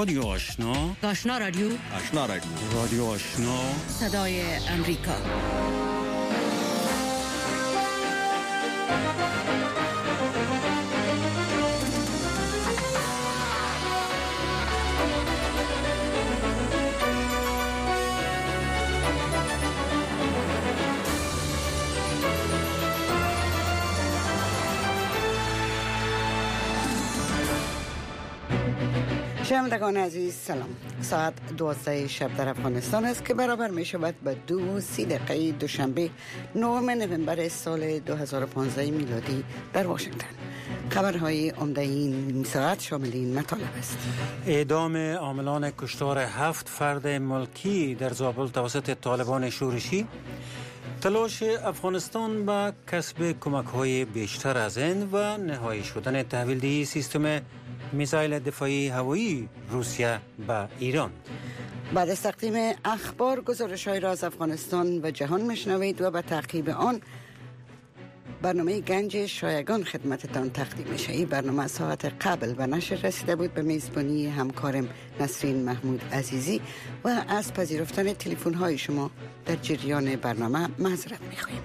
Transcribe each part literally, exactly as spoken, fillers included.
رادیو آشنا، آشنا رادیو، آشنا رادیو، رادیو آشنا، صدای امریکا. شنوندگان عزیز سلام. ساعت دوازده شب در افغانستان است که برابر می شود به دو سی دقیقه دوشنبه نهم نوامبر سال دو هزار و پانزده میلادی در واشنگتن. خبرهای عمده این ساعت شامل این مطالب است: اعدام عاملان کشتار هفت فرد ملکی در زابل توسط طالبان شورشی، تلاش افغانستان به کسب کمک‌های بیشتر از هند و نهایی شدن تحویل‌دهی سیستم میزایل دفاعی هوایی روسیه به ایران. بعد از تقدیم اخبار گزارش‌های را از افغانستان و جهان میشنوید و به تعقیب آن برنامه گنج شایگان خدمتتان تقدیم میشه. این برنامه ساعت قبل و نشر رسیده بود به میزبانی همکارم نسرین محمود عزیزی و از پذیرفتن تلفن های شما در جریان برنامه معذرت میخواهیم.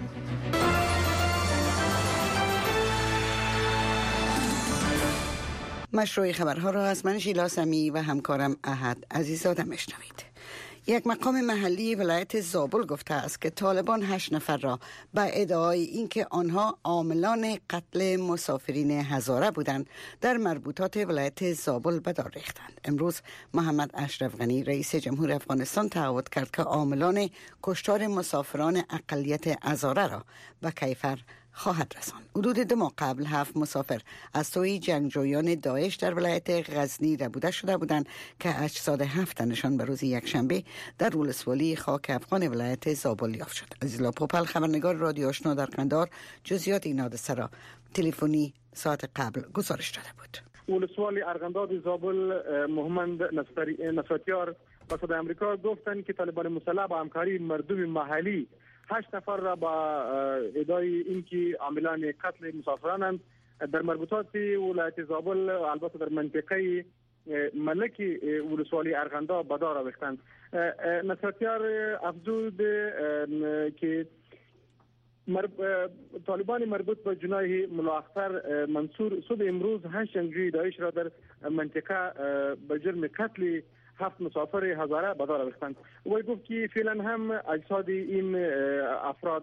مشروع خبرها را از من ژیلا سمی و همکارم احد عزیزاده میشنوید. یک مقام محلی ولایت زابل گفته است که طالبان هشت نفر را به ادعای اینکه آنها عاملان قتل مسافرین هزاره بودند در مربوطات ولایت زابل به دار ریختند. امروز محمد اشرف غنی رئیس جمهور افغانستان تعهد کرد که عاملان کشتار مسافران اقلیت هزاره را به کیفر خواهد رساند. حدود دو ماه قبل هفت مسافر از سوی جنگجویان داعش در ولایت غزنی ربوده شده بودند که اجساد هفت تنشان به روز یکشنبه در ولسوالی خاک افغان ولایت زابل یافت شد. عزیزلا پوپل خبرنگار رادیو آشنا در قندار جزئیات این حادثه را تلفنی ساعت قبل گزارش داده بود. ولسوالی ارغنداب زابل محمد نصرتیار با صدای آمریکا گفتند که طالبان مسلح با همکاری مردم محلی هشت نفر را با ادعای اینکه عاملان قتل مسافرانند در مربوطات ولایت زابل البته در منطقه ملکی ولسوالی ارغنداب به دار آویختند. نصرتیار افزود که مرب... طالبان مربوط به جناح ملا اختر منصور صبح امروز هشت جنگجوی داعش را در منطقه به جرم قتل هفت مسافر هزاره به دار آویختند. او گفت که فعلا هم اجساد این افراد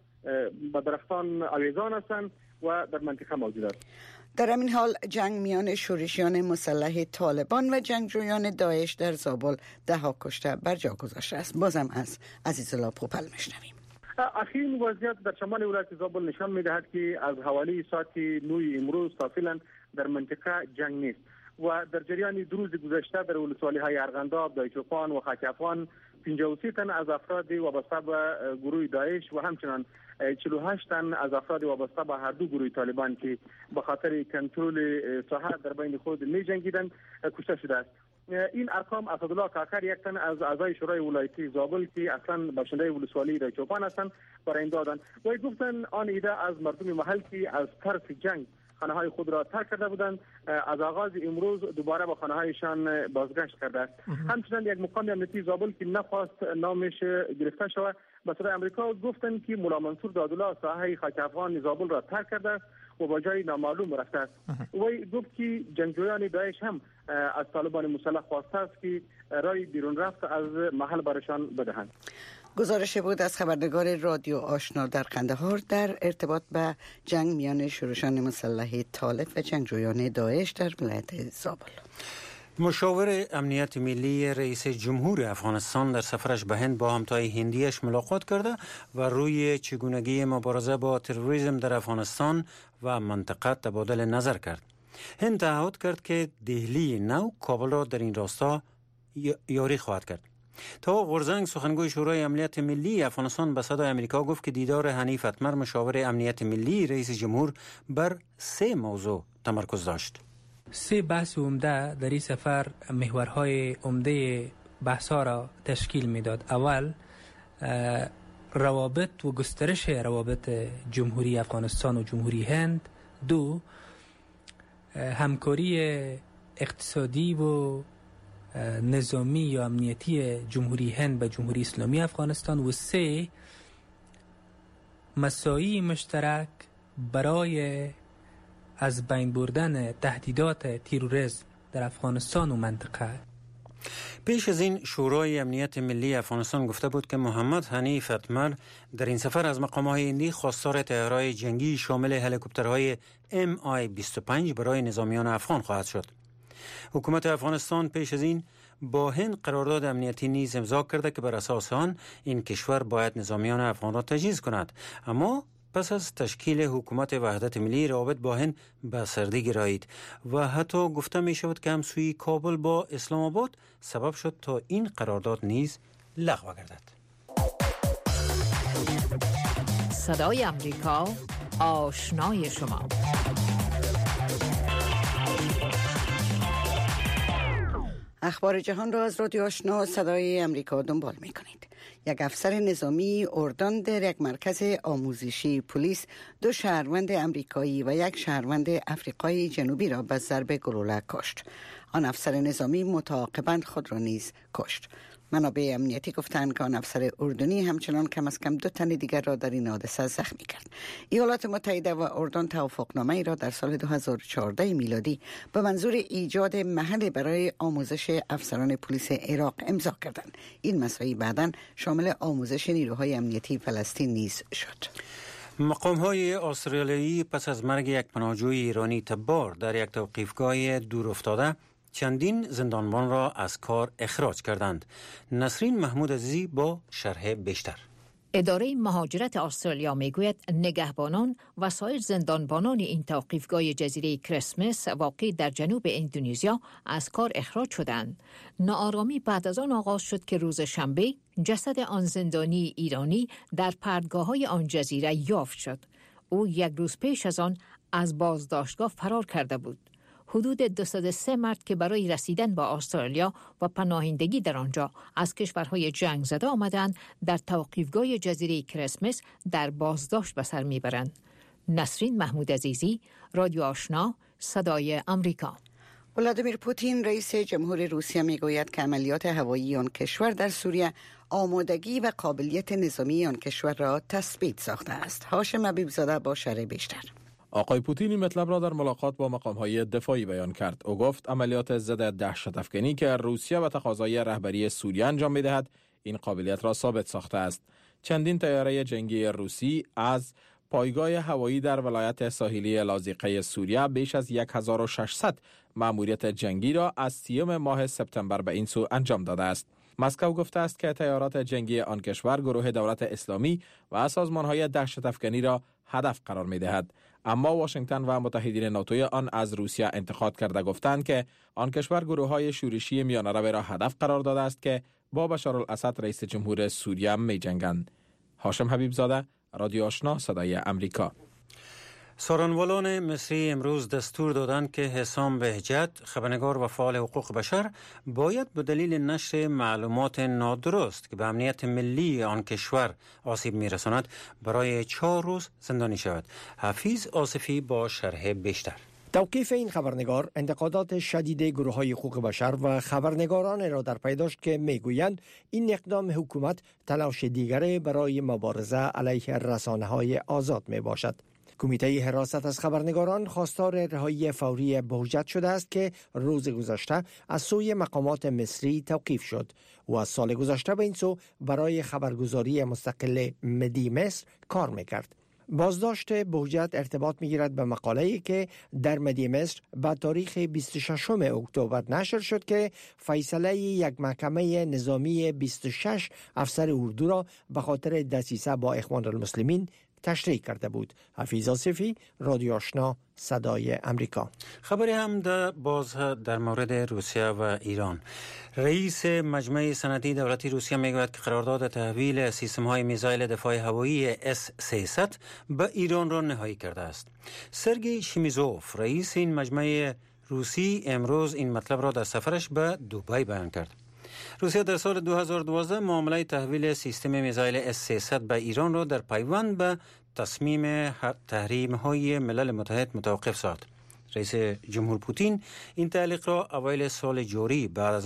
به درختان آویزان هستند و در منطقه موجود است. در همین حال جنگ میان شورشیان مسلح طالبان و جنگجویان داعش در زابل ده ها کشته بر جا گذاشته است. بازم از عزیزالله پوپل میشنویم. اخیرین وضعیت در شمال ولایت زابل نشان میدهد که از حوالی ساعت نه امروز تا فعلا در منطقه جنگ نیست و در جریان دو روز گذشته در ولسوالی های ارغنداب، دایچوپان و خاک افغان پنجاه و سه تن از افراد وابسته به گروه داعش و همچنان چهل و هشت تن از افراد وابسته به هر دو گروه طالبان که به خاطر کنترل ساحه در بین خود می جنگیدند کشته شده است. این ارقام اسدالله کاکر یک تن از اعضای شورای ولایتی زابل که اصلا باشنده ولسوالی دایچوپان هستند برای این دادند و گفتند آن ایده از مردم محل که از طرف جنگ خانه های خود را ترک کرده بودند از آغاز امروز دوباره به خانه هایشان بازگشت کرده است. همچنین یک مقام امنیتی زابل که نخواست نامش گرفته شود به صدای آمریکا گفتند که مولا منصور دادالله ساحه خاک افغان زابل را ترک کرده است و با جای نامعلوم رفته است. او گفت که جنگجویان داعش هم از طالبان مسلح خواسته است که رای بیرون رفت از محل برشان بدهند. گزارش بود از خبرنگار رادیو آشنا در قندهار در ارتباط به جنگ میان شورشیان مسلح طالب و جنگجویان داعش در ولایت زابل. مشاور امنیت ملی رئیس جمهور افغانستان در سفرش به هند با همتای هندیش ملاقات کرده و روی چگونگی مبارزه با تروریسم در افغانستان و منطقه تبادل نظر کرد. هند تعهد کرد که دهلی نو کابل را در این راستا یاری خواهد کرد. تا غرزنگ سخنگوی شورای امنیت ملی افغانستان به صدای آمریکا گفت که دیدار حنیف اتمر مشاور امنیت ملی رئیس جمهور بر سه موضوع تمرکز داشت. سه بحث عمده در این سفر محورهای عمده بحثا را تشکیل میداد. اول روابط و گسترش روابط جمهوری افغانستان و جمهوری هند. دو همکاری اقتصادی و نظامی یا امنیتی جمهوری هند به جمهوری اسلامی افغانستان، و سه مساعی مشترک برای از بین بردن تهدیدات تروریسم در افغانستان و منطقه. پیش از این شورای امنیت ملی افغانستان گفته بود که محمد حنیف اتمر در این سفر از مقام‌های هندی خواستار طیاره‌های جنگی شامل هلیکوپترهای ام آی بیست و پنج برای نظامیان افغان خواهد شد. حکومت افغانستان پیش از این با هند قرارداد امنیتی نیز امضا کرده که بر اساس آن این کشور باید نظامیان افغان را تجهیز کند، اما پس از تشکیل حکومت وحدت ملی روابط با هند به سردی گرایید و حتی گفته می شود که همسوی کابل با اسلام آباد سبب شد تا این قرارداد نیز لغو گردد. صدای امریکا، آشنای شما. اخبار جهان را از رادیو آشنا صدای امریکا دنبال می کنید. یک افسر نظامی اردن در یک مرکز آموزشی پلیس دو شهروند امریکایی و یک شهروند افریقای جنوبی را به ضرب گلوله کشت. آن افسر نظامی متعاقباً خود را نیز کشت. منابع امنیتی گفتند که آن افسر اردنی همچنان کم از کم دو تن دیگر را در این حادثه زخمی کرد. ایالات متحده و اردن توافقنامه ای را در سال دو هزار و چهارده میلادی به منظور ایجاد محل برای آموزش افسران پلیس عراق امضا کردند. این مساعی بعداً شامل آموزش نیروهای امنیتی فلسطین نیز شد. مقام‌های استرالیایی پس از مرگ یک پناهجوی ایرانی تبار در یک توقیفگاه دور افتاده چندین زندانبان را از کار اخراج کردند. نسرین محمود عزیزی با شرح بیشتر. اداره مهاجرت استرالیا میگوید نگهبانان و سایر زندانبانان این توقیفگاه جزیره کریسمس واقع در جنوب اندونزیا از کار اخراج شدند. ناآرامی بعد از آن آغاز شد که روز شنبه جسد آن زندانی ایرانی در پرتگاه‌های آن جزیره یافت شد. او یک روز پیش از آن از بازداشتگاه فرار کرده بود. حدود دویست و سه مرد که برای رسیدن به استرالیا و پناهندگی در آنجا از کشورهای جنگ زده آمدند در توقیفگاه جزیره کریسمس در بازداشت به سر میبرند. نسرین محمود عزیزی، رادیو آشنا، صدای امریکا. ولادیمیر پوتین رئیس جمهور روسیه میگوید که عملیات هوایی آن کشور در سوریه آمادگی و قابلیت نظامی آن کشور را تثبیت ساخته است. هاشم حبیبزاده با شرح بیشتر. آقای پوتین این مطلب را در ملاقات با مقام‌های دفاعی بیان کرد. او گفت عملیات ضد دهشت‌افکنی که روسیه به تقاضای رهبری سوریه انجام می‌دهد این قابلیت را ثابت ساخته است. چندین طیاره جنگی روسی از پایگاه هوایی در ولایت ساحلی لاذقیه سوریه بیش از هزار و ششصد مأموریت جنگی را از سیوم ماه سپتامبر به این سو انجام داده است. مسکو گفته است که طیارات جنگی آن کشور گروه دولت اسلامی و سازمان‌های دهشت‌افکنی را هدف قرار می‌دهد. اما واشنگتن و متحدین ناتوی آن از روسیه انتقاد کرده گفتند که آن کشور گروه‌های شورشی میانه‌رو را هدف قرار داده است که با بشارالاسد رئیس جمهور سوریه می‌جنگند. هاشم حبیبزاده، رادیو آشنا، صدای امریکا. سارنوالان مصری امروز دستور دادند که حسام بهجت، خبرنگار و فعال حقوق بشر، باید به دلیل نشر معلومات نادرست که به امنیت ملی آن کشور آسیب می‌رساند برای چهار روز زندانی شود. حفیظ آصفی با شرح بیشتر. توقیف این خبرنگار انتقادات شدید گروه‌های حقوق بشر و خبرنگاران را در پی داشت که میگویند این اقدام حکومت تلاش دیگری برای مبارزه علیه رسانه‌های آزاد میباشد. کمیته حراست از خبرنگاران خواستار رهایی فوری بهجت شده است که روز گذشته از سوی مقامات مصری توقیف شد و از سال گذشته به این سو برای خبرگزاری مستقل مدی مصر کار میکرد. بازداشت بهجت ارتباط میگیرد به مقاله‌ای که در مدی مصر با تاریخ بیست و ششم اکتبر نشر شد که فیصله یک محکمه نظامی بیست و شش افسر اردو را به خاطر دسیسه با اخوان المسلمین تشریح کرده بود. حفیظ آصفی، رادیو آشنا، صدای امریکا. خبری هم در باز در مورد روسیه و ایران. رئیس مجمع صنعتی دولتی روسیه میگوید که قرارداد تحویل سیستم‌های میزایل دفاع هوایی اس سیصد به ایران را نهایی کرده است. سرگئی شمیزوف، رئیس این مجمع روسی، امروز این مطلب را در سفرش به دبی بیان کرد. روسیه در سال دو هزار و دوازده معامله تحویل سیستم میزایل اس سیصد به ایران را در پیوند به تصمیم تحریم‌های ملل متحد متوقف ساخت. رئیس جمهور پوتین این تعلیق را اوایل سال جاری بعد از